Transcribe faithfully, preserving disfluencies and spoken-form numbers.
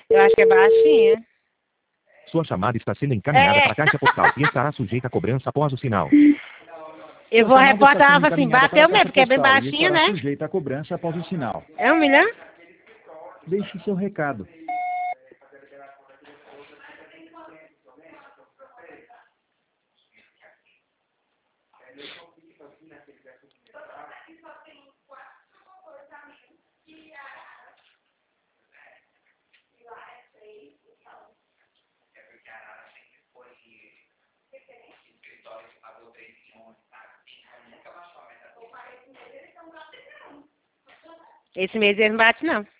Eu acho que é baixinha. Sua chamada está sendo encaminhada É. para a caixa postal e estará sujeita a cobrança após o sinal. Eu vou reportar ela assim, bateu mesmo, porque é bem baixinha, né? Sujeita a cobrança após o sinal. É um milhão? Deixe seu recado. Esse mês ele não bate, não.